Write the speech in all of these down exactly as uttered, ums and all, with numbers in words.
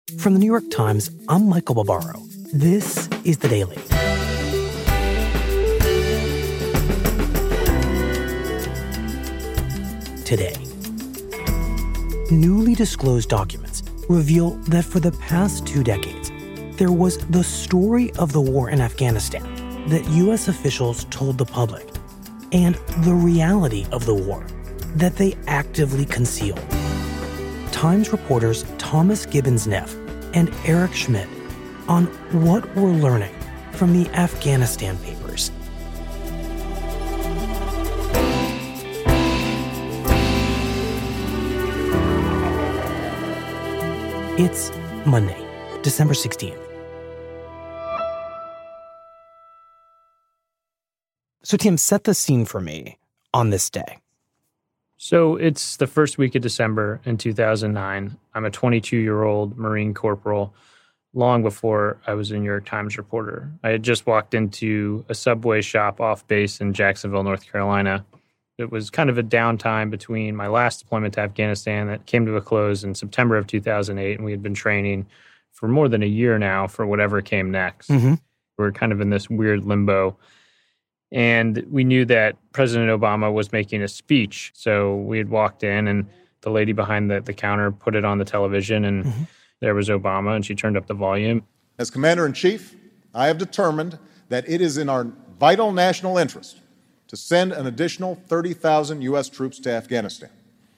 From the New York Times, I'm Michael Barbaro. This is The Daily. Today, newly disclosed documents reveal that for the past two decades, there was the story of the war in Afghanistan that U S officials told the public, and the reality of the war that they actively concealed. Times reporters Thomas Gibbons-Neff and Eric Schmidt on what we're learning from the Afghanistan papers. It's Monday, December sixteenth. So, Tim, set the scene for me on this day. So it's the first week of December in two thousand nine. I'm a twenty-two-year-old Marine corporal, long before I was a New York Times reporter. I had just walked into a Subway shop off base in Jacksonville, North Carolina. It was kind of a downtime between my last deployment to Afghanistan that came to a close in September of two thousand eight, and we had been training for more than a year now for whatever came next. Mm-hmm. We were kind of in this weird limbo. And we knew that President Obama was making a speech. So we had walked in, and the lady behind the, the counter put it on the television, and mm-hmm. there was Obama, and she turned up the volume. As Commander-in-Chief, I have determined that it is in our vital national interest to send an additional thirty thousand U S troops to Afghanistan.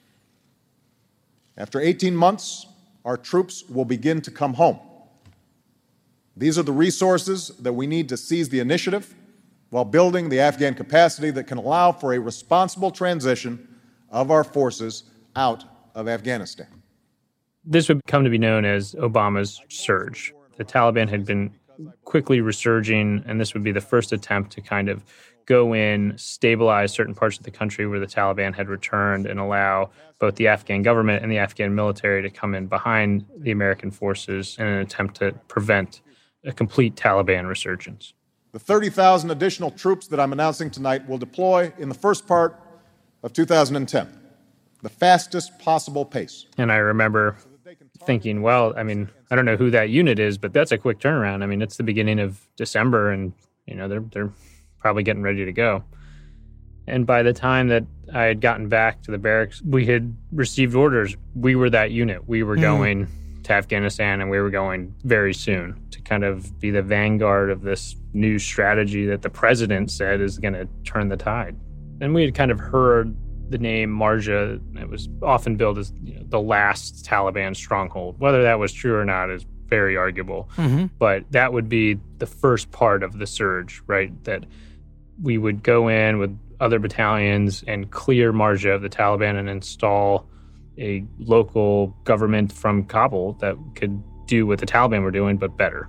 After eighteen months, our troops will begin to come home. These are the resources that we need to seize the initiative while building the Afghan capacity that can allow for a responsible transition of our forces out of Afghanistan. This would come to be known as Obama's surge. The Taliban had been quickly resurging, and this would be the first attempt to kind of go in, stabilize certain parts of the country where the Taliban had returned, and allow both the Afghan government and the Afghan military to come in behind the American forces in an attempt to prevent a complete Taliban resurgence. The thirty thousand additional troops that I'm announcing tonight will deploy in the first part of two thousand ten, the fastest possible pace. And I remember thinking, well, I mean, I don't know who that unit is, but that's a quick turnaround. I mean, it's the beginning of December, and, you know, they're they're probably getting ready to go. And by the time that I had gotten back to the barracks, we had received orders. We were that unit. We were mm. going to Afghanistan, and we were going very soon to kind of be the vanguard of this new strategy that the president said is going to turn the tide. And we had kind of heard the name Marja. It was often billed as, you know, the last Taliban stronghold. Whether that was true or not is very arguable. Mm-hmm. But that would be the first part of the surge, right? That we would go in with other battalions and clear Marja of the Taliban and install a local government from Kabul that could do what the Taliban were doing, but better.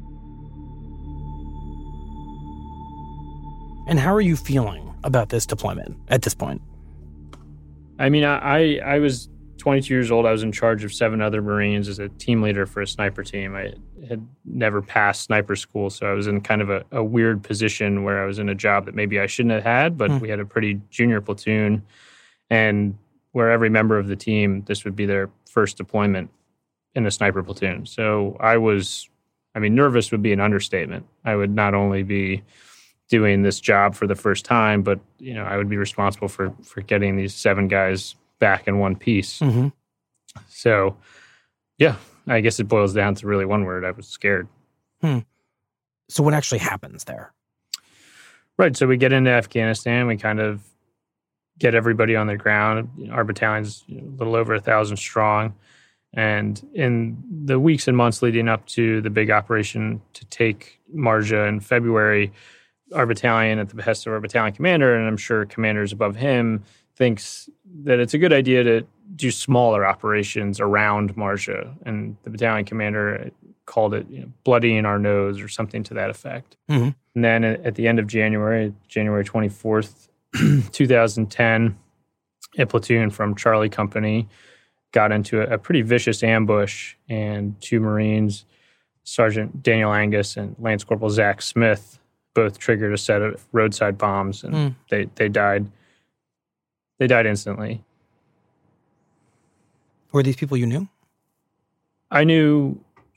And how are you feeling about this deployment at this point? I mean, I, I was twenty-two years old. I was in charge of seven other Marines as a team leader for a sniper team. I had never passed sniper school, so I was in kind of a, a weird position where I was in a job that maybe I shouldn't have had, but hmm. we had a pretty junior platoon, and where every member of the team, this would be their first deployment in a sniper platoon. So I was, I mean, nervous would be an understatement. I would not only be doing this job for the first time, but, you know, I would be responsible for for getting these seven guys back in one piece. Mm-hmm. So, yeah, I guess it boils down to really one word. I was scared. Hmm. So what actually happens there? Right. So we get into Afghanistan. We kind of get everybody on the ground. Our battalion's a little over a thousand strong. And in the weeks and months leading up to the big operation to take Marja in February, our battalion, at the behest of our battalion commander, and I'm sure commanders above him, thinks that it's a good idea to do smaller operations around Marja. And the battalion commander called it, you know, bloodying our nose or something to that effect. Mm-hmm. And then at the end of January, January twenty-fourth, two thousand ten, a platoon from Charlie Company got into a, a pretty vicious ambush, and two Marines, Sergeant Daniel Angus and Lance Corporal Zach Smith, both triggered a set of roadside bombs, and mm. they, they died. They died instantly. Were these people you knew? I knew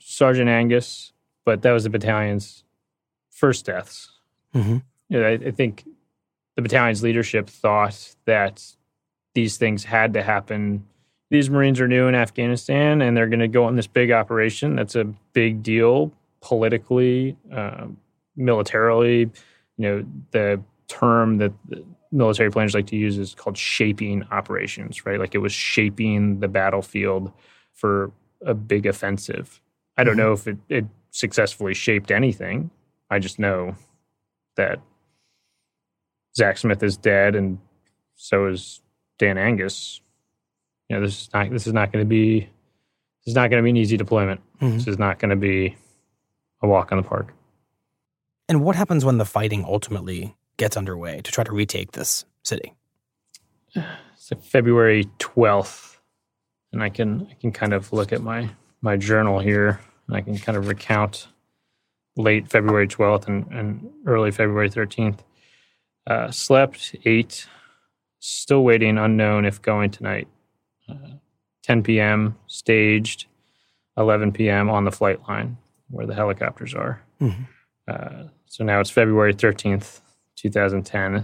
Sergeant Angus, but that was the battalion's first deaths. Mm-hmm. You know, I, I think the battalion's leadership thought that these things had to happen. These Marines are new in Afghanistan, and they're going to go on this big operation. That's a big deal politically, uh, militarily. You know, the term that the military planners like to use is called shaping operations, right? Like it was shaping the battlefield for a big offensive. I don't mm-hmm. know if it, it successfully shaped anything. I just know that Zach Smith is dead, and so is Dan Angus. You know, this is not this is not going to be this is not going to be an easy deployment. Mm-hmm. This is not going to be a walk in the park. And what happens when the fighting ultimately gets underway to try to retake this city? It's like February twelfth, and I can I can kind of look at my my journal here, and I can kind of recount late February twelfth and, and early February thirteenth. Uh, slept, ate, still waiting, unknown if going tonight. Uh, ten p.m. staged, eleven p.m. on the flight line where the helicopters are. Mm-hmm. Uh, so now it's February thirteenth, twenty ten.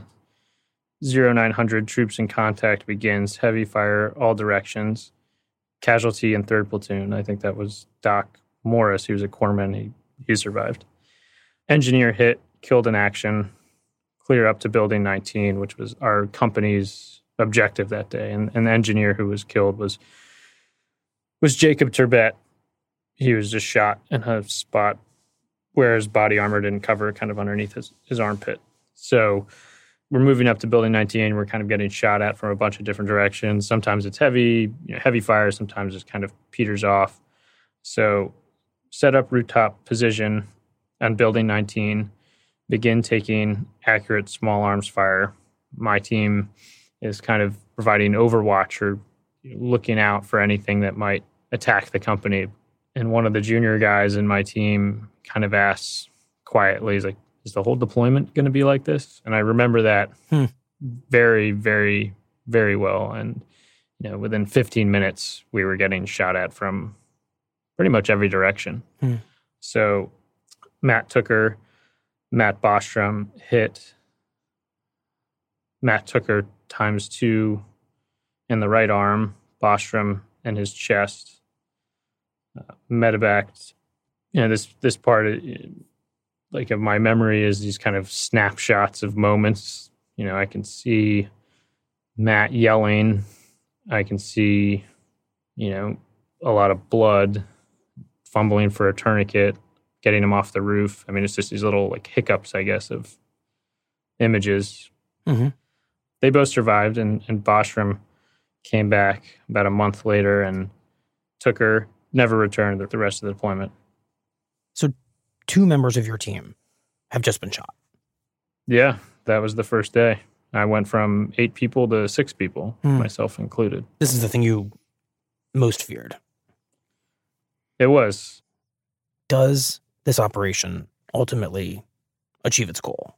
oh nine hundred troops in contact begins. Heavy fire all directions. Casualty in third platoon. I think that was Doc Morris. He was a corpsman. He, he survived. Engineer hit, killed in action. Clear up to Building nineteen, which was our company's objective that day. And, and the engineer who was killed was was Jacob Turbet. He was just shot in a spot where his body armor didn't cover, kind of underneath his, his armpit. So we're moving up to Building nineteen. We're kind of getting shot at from a bunch of different directions. Sometimes it's heavy, you know, heavy fire. Sometimes it kind of peters off. So set up rooftop position on Building nineteen. Begin taking accurate small arms fire. My team is kind of providing overwatch or looking out for anything that might attack the company. And one of the junior guys in my team kind of asks quietly, he's like, is the whole deployment going to be like this? And I remember that hmm. very, very, very well. And, you know, within fifteen minutes, we were getting shot at from pretty much every direction. Hmm. So Matt Tooker, Matt Bostrom hit Matt Tooker times two in the right arm, Bostrom in his chest, uh, medevac. You know, this this part, like of my memory, is these kind of snapshots of moments. You know, I can see Matt yelling. I can see, you know, a lot of blood, fumbling for a tourniquet, getting him off the roof. I mean, it's just these little like hiccups, I guess, of images. Mm-hmm. They both survived, and, and Bostrom came back about a month later, and Tooker never returned the rest of the deployment. So two members of your team have just been shot. Yeah, that was the first day. I went from eight people to six people, mm. myself included. This is the thing you most feared. It was. Does this operation ultimately achieve its goal?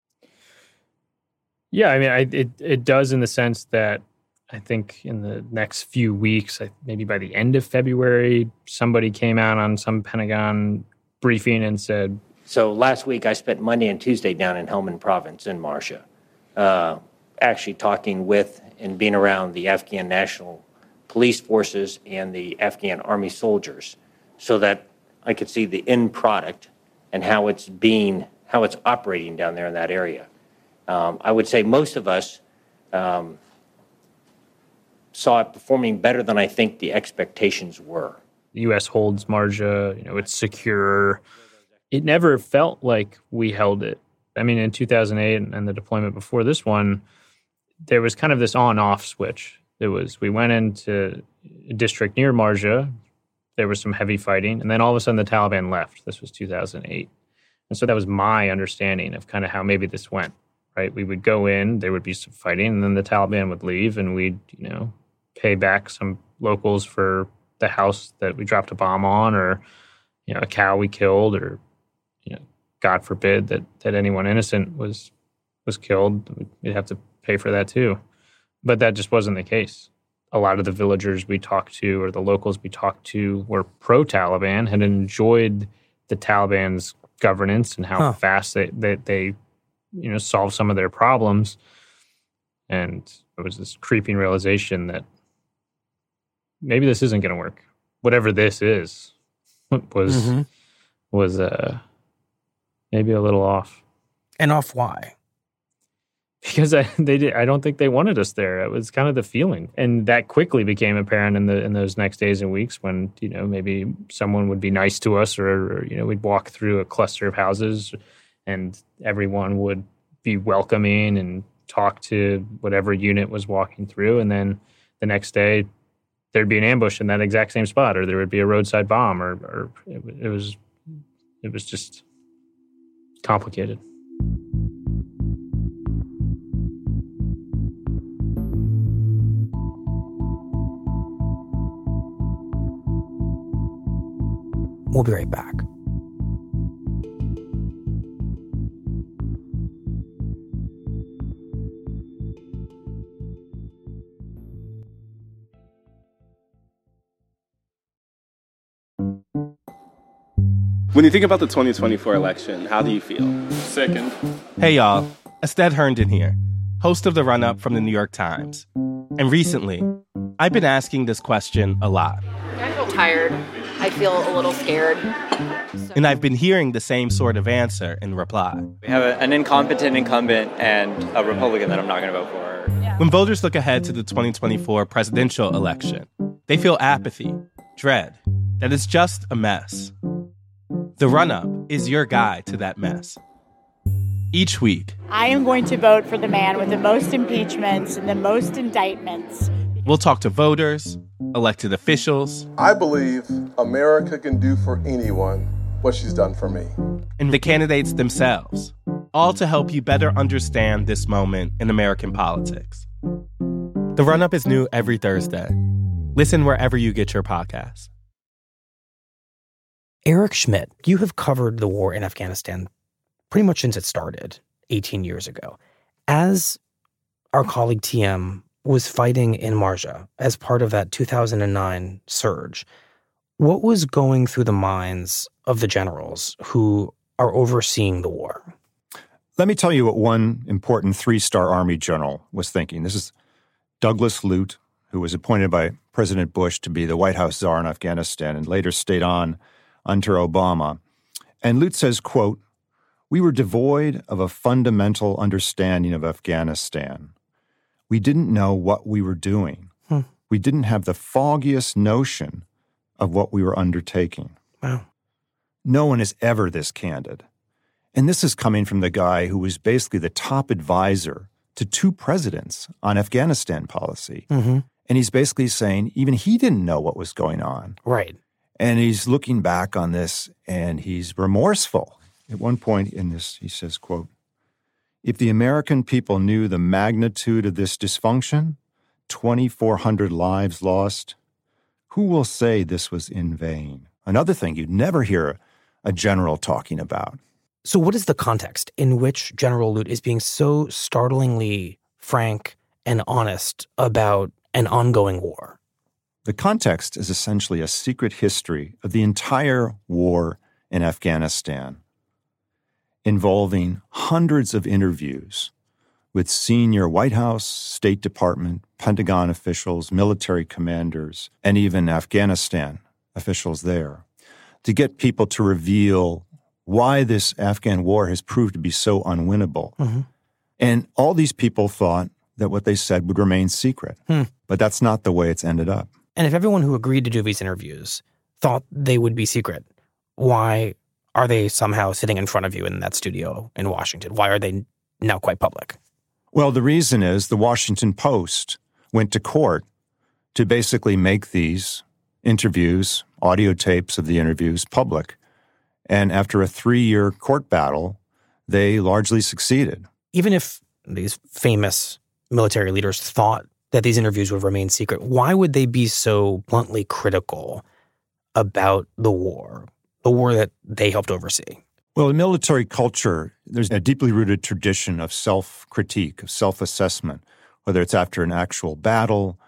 Yeah, I mean, I, it it does in the sense that I think in the next few weeks, maybe by the end of February, somebody came out on some Pentagon briefing and said... So last week, I spent Monday and Tuesday down in Helmand Province in Marcia, uh, actually talking with and being around the Afghan National Police Forces and the Afghan Army soldiers so that I could see the end product and how it's being, how it's operating down there in that area. Um, I would say most of us um, saw it performing better than I think the expectations were. The U S holds Marja, you know, it's secure. It never felt like we held it. I mean, in two thousand eight and the deployment before this one, there was kind of this on-off switch. It was, we went into a district near Marja, there was some heavy fighting, and then all of a sudden the Taliban left. This was two thousand eight. And so that was my understanding of kind of how maybe this went, right? We would go in, there would be some fighting, and then the Taliban would leave, and we'd, you know, pay back some locals for the house that we dropped a bomb on, or, you know, a cow we killed, or, you know, God forbid that, that anyone innocent was was killed. We'd have to pay for that too. But that just wasn't the case. a lot of the villagers we talked to or the locals we talked to were pro-Taliban, had enjoyed the Taliban's governance and how huh. fast they, they, they, you know, solved some of their problems. And it was this creeping realization that maybe this isn't going to work. Whatever this is was, mm-hmm. was uh, maybe a little off. And off why? Because I, they did, I don't think they wanted us there. It was kind of the feeling. And that quickly became apparent in the in those next days and weeks when, you know, maybe someone would be nice to us or, or, you know, we'd walk through a cluster of houses and everyone would be welcoming and talk to whatever unit was walking through. And then the next day there'd be an ambush in that exact same spot, or there would be a roadside bomb, or, or it, it was it was just complicated. We'll be right back. When you think about the twenty twenty-four election, how do you feel? Sickened. Hey, y'all. Estelle Herndon here, host of The Run-Up from the New York Times. And recently, I've been asking this question a lot. I feel tired. I feel a little scared. So. And I've been hearing the same sort of answer in reply. We have a, an incompetent incumbent and a Republican that I'm not going to vote for. Yeah. When voters look ahead to the twenty twenty-four presidential election, they feel apathy, dread, that it's just a mess. The Run-Up is your guide to that mess. Each week, I am going to vote for the man with the most impeachments and the most indictments. We'll talk to voters, elected officials. I believe America can do for anyone what she's done for me. And the candidates themselves, all to help you better understand this moment in American politics. The Run-Up is new every Thursday. Listen wherever you get your podcasts. Eric Schmidt, you have covered the war in Afghanistan pretty much since it started eighteen years ago. As our colleague T M was fighting in Marja as part of that two thousand nine surge, what was going through the minds of the generals who are overseeing the war? Let me tell you what one important three-star Army general was thinking. This is Douglas Lute, who was appointed by President Bush to be the White House czar in Afghanistan and later stayed on under Obama. And Lute says, quote, "We were devoid of a fundamental understanding of Afghanistan. We didn't know what we were doing. Hmm. We didn't have the foggiest notion of what we were undertaking." Wow. No one is ever this candid. And this is coming from the guy who was basically the top advisor to two presidents on Afghanistan policy. Mm-hmm. And he's basically saying even he didn't know what was going on. Right. And he's looking back on this and he's remorseful. At one point in this, he says, quote, "If the American people knew the magnitude of this dysfunction, twenty-four hundred lives lost, who will say this was in vain?" Another thing you'd never hear a general talking about. So what is the context in which General Lute is being so startlingly frank and honest about an ongoing war? The context is essentially a secret history of the entire war in Afghanistan, involving hundreds of interviews with senior White House, State Department, Pentagon officials, military commanders, and even Afghanistan officials there, to get people to reveal why this Afghan war has proved to be so unwinnable. Mm-hmm. And all these people thought that what they said would remain secret. Hmm. But that's not the way it's ended up. And if everyone who agreed to do these interviews thought they would be secret, why are they somehow sitting in front of you in that studio in Washington? Why are they now quite public? Well, the reason is the Washington Post went to court to basically make these interviews, audio tapes of the interviews, public. And after a three-year court battle, they largely succeeded. Even if these famous military leaders thought that these interviews would remain secret, why would they be so bluntly critical about the war, the war that they helped oversee? Well, in military culture, there's a deeply rooted tradition of self-critique, of self-assessment, whether it's after an actual battle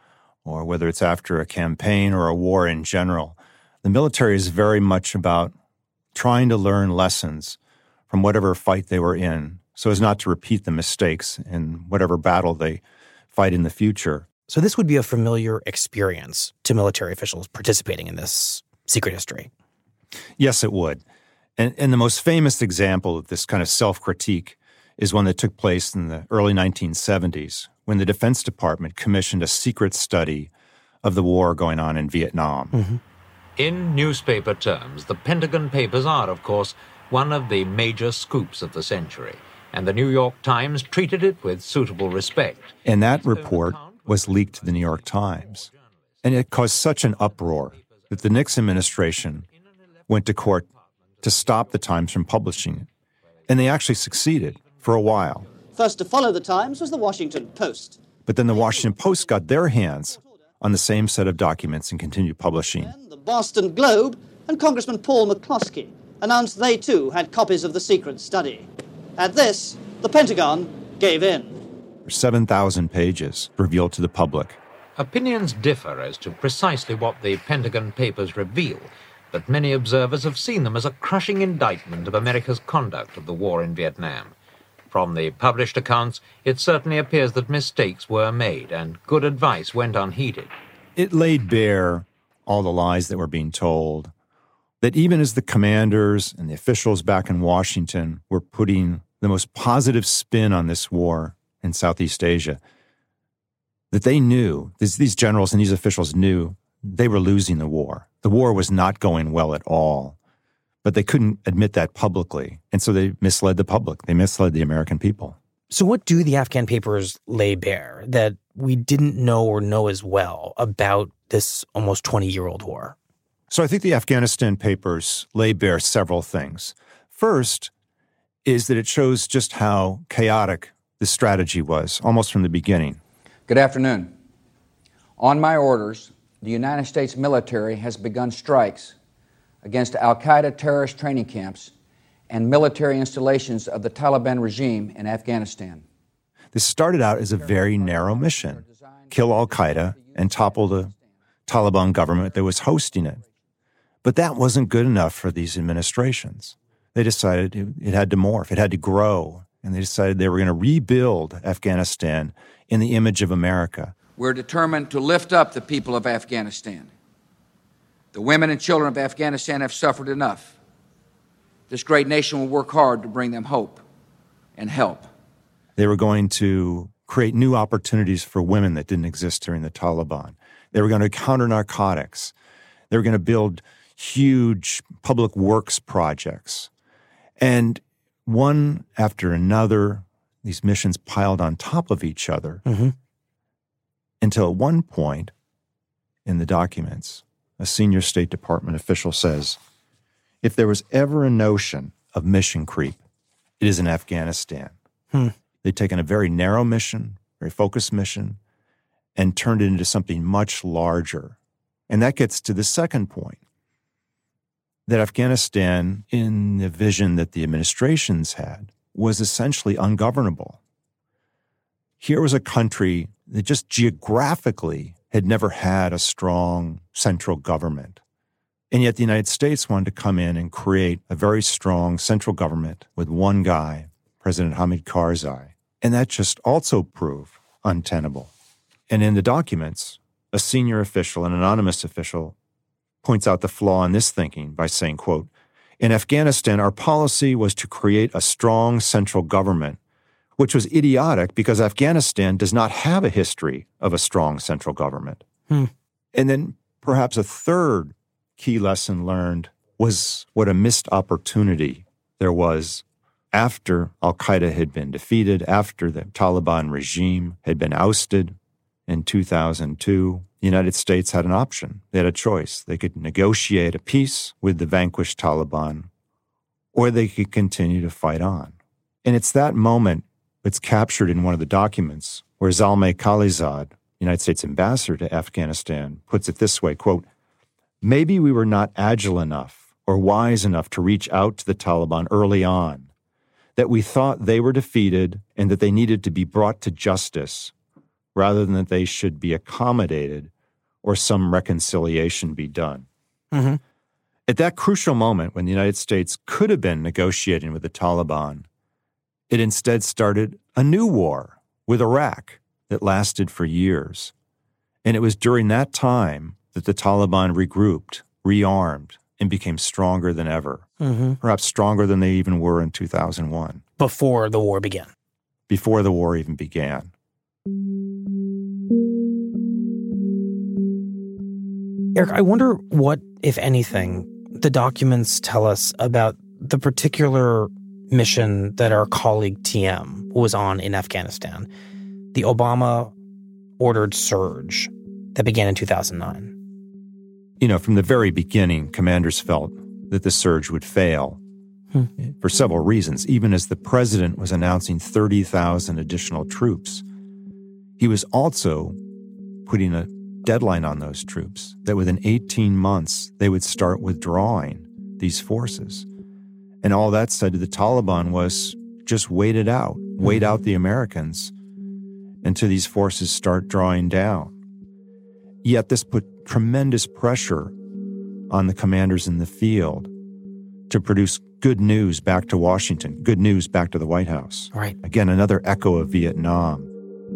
or whether it's after a campaign or a war in general, the military is very much about trying to learn lessons from whatever fight they were in so as not to repeat the mistakes in whatever battle they fight in the future. So this would be a familiar experience to military officials participating in this secret history. Yes, it would. And, and the most famous example of this kind of self-critique is one that took place in the early nineteen seventies when the Defense Department commissioned a secret study of the war going on in Vietnam. Mm-hmm. In newspaper terms, the Pentagon Papers are, of course, one of the major scoops of the century, and the New York Times treated it with suitable respect. And that report was leaked to the New York Times. And it caused such an uproar that the Nixon administration went to court to stop the Times from publishing it. And they actually succeeded for a while. First to follow the Times was the Washington Post. But then the Washington Post got their hands on the same set of documents and continued publishing. The Boston Globe and Congressman Paul McCloskey announced they too had copies of the secret study. At this, the Pentagon gave in. seven thousand pages revealed to the public. Opinions differ as to precisely what the Pentagon Papers reveal, but many observers have seen them as a crushing indictment of America's conduct of the war in Vietnam. From the published accounts, it certainly appears that mistakes were made and good advice went unheeded. It laid bare all the lies that were being told, that even as the commanders and the officials back in Washington were putting the most positive spin on this war in Southeast Asia, that they knew, these, these generals and these officials knew they were losing the war. The war was not going well at all, but they couldn't admit that publicly. And so they misled the public. They misled the American people. So what do the Afghan papers lay bare that we didn't know or know as well about this almost twenty-year-old war? So I think the Afghanistan papers lay bare several things. First is that it shows just how chaotic the strategy was, almost from the beginning. Good afternoon. On my orders, the United States military has begun strikes against al-Qaeda terrorist training camps and military installations of the Taliban regime in Afghanistan. This started out as a very narrow mission: kill al-Qaeda and topple the Taliban government that was hosting it. But that wasn't good enough for these administrations. They decided it, it had to morph, it had to grow, and they decided they were going to rebuild Afghanistan in the image of America. We're determined to lift up the people of Afghanistan. The women and children of Afghanistan have suffered enough. This great nation will work hard to bring them hope and help. They were going to create new opportunities for women that didn't exist during the Taliban. They were going to counter narcotics. They were going to build huge public works projects. And one after another, these missions piled on top of each other, mm-hmm. until at one point in the documents, a senior State Department official says, if there was ever a notion of mission creep, it is in Afghanistan. Hmm. They'd taken a very narrow mission, very focused mission, and turned it into something much larger. And that gets to the second point, that Afghanistan, in the vision that the administrations had, was essentially ungovernable. Here was a country that just geographically had never had a strong central government. And yet the United States wanted to come in and create a very strong central government with one guy, President Hamid Karzai. And that just also proved untenable. And in the documents, a senior official, an anonymous official, points out the flaw in this thinking by saying, quote, in Afghanistan, our policy was to create a strong central government, which was idiotic because Afghanistan does not have a history of a strong central government. Hmm. And then perhaps a third key lesson learned was what a missed opportunity there was after al-Qaeda had been defeated, after the Taliban regime had been ousted in two thousand two. The United States had an option. They had a choice. They could negotiate a peace with the vanquished Taliban, or they could continue to fight on. And it's that moment that's captured in one of the documents where Zalmay Khalilzad, United States ambassador to Afghanistan, puts it this way, quote, maybe we were not agile enough or wise enough to reach out to the Taliban early on, that we thought they were defeated and that they needed to be brought to justice rather than that they should be accommodated or some reconciliation be done. Mm-hmm. At that crucial moment when the United States could have been negotiating with the Taliban, it instead started a new war with Iraq that lasted for years. And it was during that time that the Taliban regrouped, rearmed, and became stronger than ever, mm-hmm. perhaps stronger than they even were in two thousand one. Before the war began. Before the war even began. Eric, I wonder what, if anything, the documents tell us about the particular mission that our colleague T M was on in Afghanistan, the Obama-ordered surge that began in two thousand nine. You know, from the very beginning, commanders felt that the surge would fail hmm. for several reasons. Even as the president was announcing thirty thousand additional troops, he was also putting a deadline on those troops, that within eighteen months, they would start withdrawing these forces. And all that said to the Taliban was just wait it out, wait out the Americans until these forces start drawing down. Yet this put tremendous pressure on the commanders in the field to produce good news back to Washington, good news back to the White House. Right. Again, another echo of Vietnam.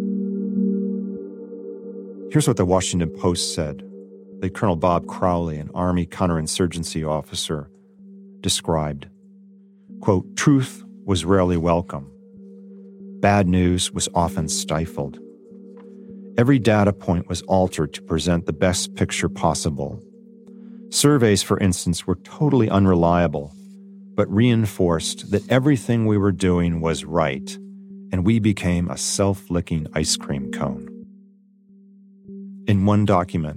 Here's what the Washington Post said that Colonel Bob Crowley, an Army counterinsurgency officer, described. Quote, truth was rarely welcome. Bad news was often stifled. Every data point was altered to present the best picture possible. Surveys, for instance, were totally unreliable, but reinforced that everything we were doing was right, and we became a self-licking ice cream cone. In one document,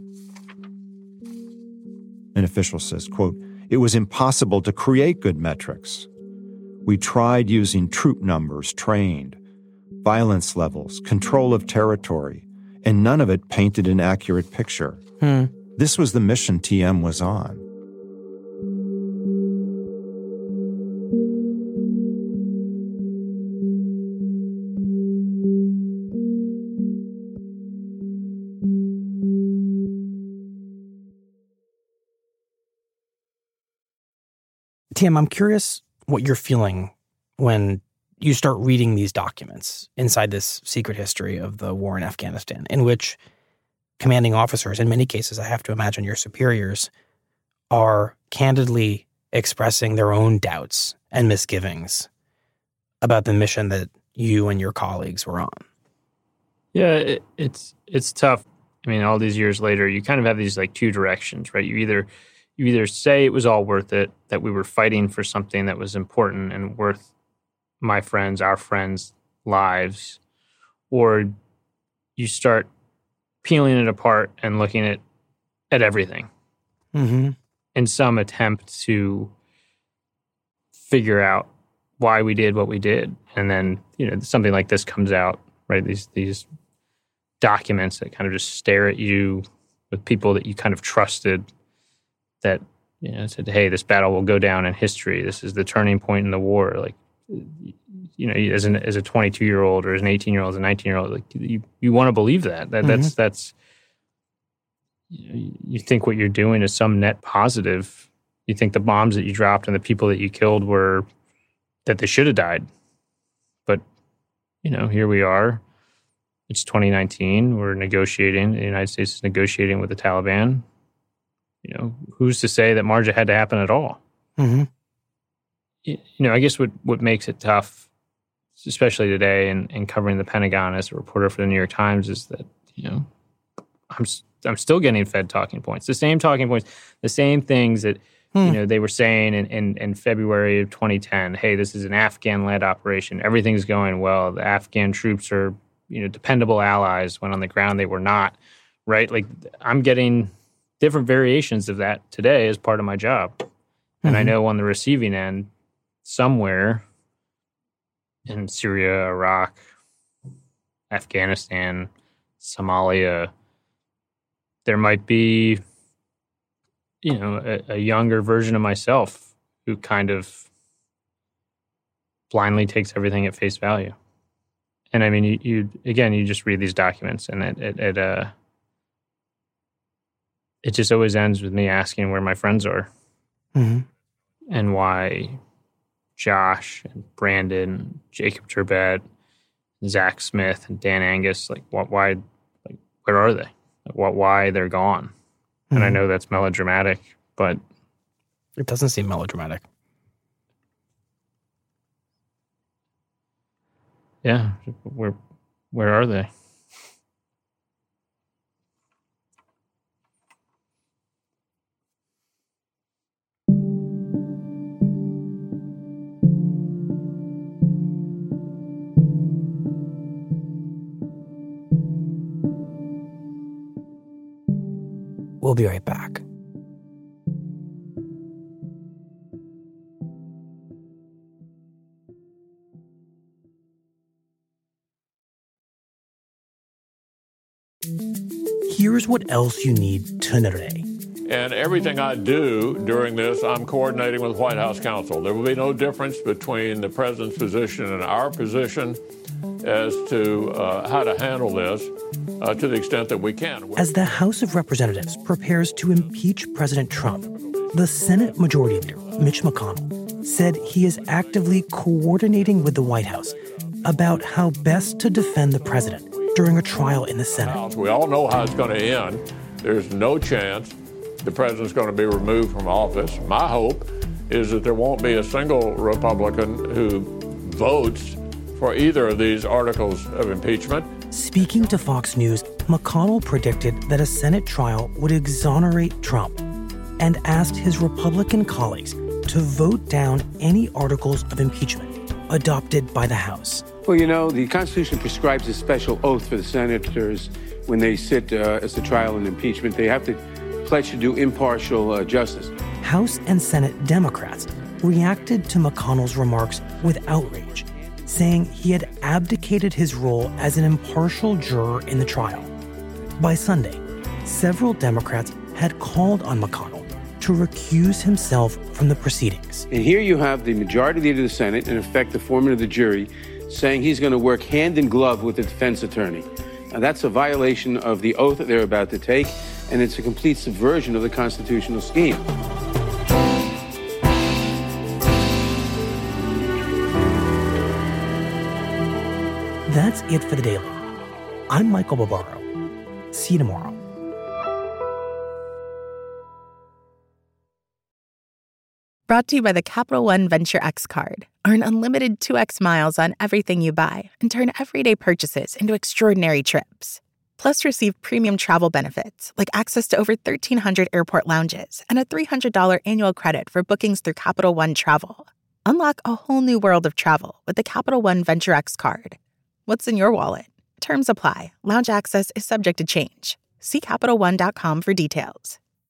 an official says, quote, it was impossible to create good metrics. We tried using troop numbers trained, violence levels, control of territory, and none of it painted an accurate picture. Hmm. This was the mission T M was on. Tim, I'm curious what you're feeling when you start reading these documents inside this secret history of the war in Afghanistan, in which commanding officers, in many cases, I have to imagine your superiors, are candidly expressing their own doubts and misgivings about the mission that you and your colleagues were on. Yeah, it, it's it's tough. I mean, all these years later, you kind of have these like two directions, right? You either you either say it was all worth it, that we were fighting for something that was important and worth my friends, our friends' lives, or you start peeling it apart and looking at at everything mm-hmm. in some attempt to figure out why we did what we did. And then, you know, something like this comes out, right? These these documents that kind of just stare at you with people that you kind of trusted that, you know, said, hey, this battle will go down in history. This is the turning point in the war. Like, you know, as an as a twenty-two-year-old or as an eighteen-year-old, as a nineteen-year-old, like you, you want to believe that. That mm-hmm. that's that's you know, you think what you're doing is some net positive. You think the bombs that you dropped and the people that you killed were that they should have died. But, you know, here we are. It's twenty nineteen. We're negotiating. The United States is negotiating with the Taliban. You know, who's to say that Marja had to happen at all? Mm-hmm. You know, I guess what, what makes it tough, especially today and, and covering the Pentagon as a reporter for the New York Times, is that, you know, I'm I'm still getting fed talking points, the same talking points, the same things that, hmm. you know, they were saying in, in, in February of twenty ten. Hey, this is an Afghan-led operation. Everything's going well. The Afghan troops are, you know, dependable allies. When on the ground, they were not, right? Like, I'm getting different variations of that today as part of my job. And mm-hmm. I know on the receiving end, somewhere in Syria, Iraq, Afghanistan, Somalia, there might be, you know, a, a younger version of myself who kind of blindly takes everything at face value. And I mean, you, you again, you just read these documents and it, it, it uh, it just always ends with me asking where my friends are. Mm-hmm. And why Josh and Brandon, Jacob Turbett, Zach Smith, and Dan Angus, like, what, why, like, where are they? Like, what, why they're gone? Mm-hmm. And I know that's melodramatic, but it doesn't seem melodramatic. Yeah, where, where are they? We'll be right back. Here's what else you need to know today. And everything I do during this, I'm coordinating with White House counsel. There will be no difference between the president's position and our position as to uh, how to handle this uh, to the extent that we can. As the House of Representatives prepares to impeach President Trump, the Senate Majority Leader, Mitch McConnell, said he is actively coordinating with the White House about how best to defend the president during a trial in the Senate. We all know how it's going to end. There's no chance the president's going to be removed from office. My hope is that there won't be a single Republican who votes for either of these articles of impeachment. Speaking to Fox News, McConnell predicted that a Senate trial would exonerate Trump and asked his Republican colleagues to vote down any articles of impeachment adopted by the House. Well, you know, the Constitution prescribes a special oath for the senators when they sit uh, as the trial in impeachment. They have to pledge to do impartial uh, justice. House and Senate Democrats reacted to McConnell's remarks with outrage, saying he had abdicated his role as an impartial juror in the trial. By Sunday, several Democrats had called on McConnell to recuse himself from the proceedings. And here you have the majority leader of the Senate, in effect the foreman of the jury, saying he's going to work hand in glove with the defense attorney. Now, that's a violation of the oath that they're about to take, and it's a complete subversion of the constitutional scheme. That's it for the Daily. I'm Michael Barbaro. See you tomorrow. Brought to you by the Capital One Venture X card. Earn unlimited two x miles on everything you buy and turn everyday purchases into extraordinary trips. Plus, receive premium travel benefits like access to over thirteen hundred airport lounges and a three hundred dollars annual credit for bookings through Capital One Travel. Unlock a whole new world of travel with the Capital One Venture X card. What's in your wallet? Terms apply. Lounge access is subject to change. See Capital One dot com for details.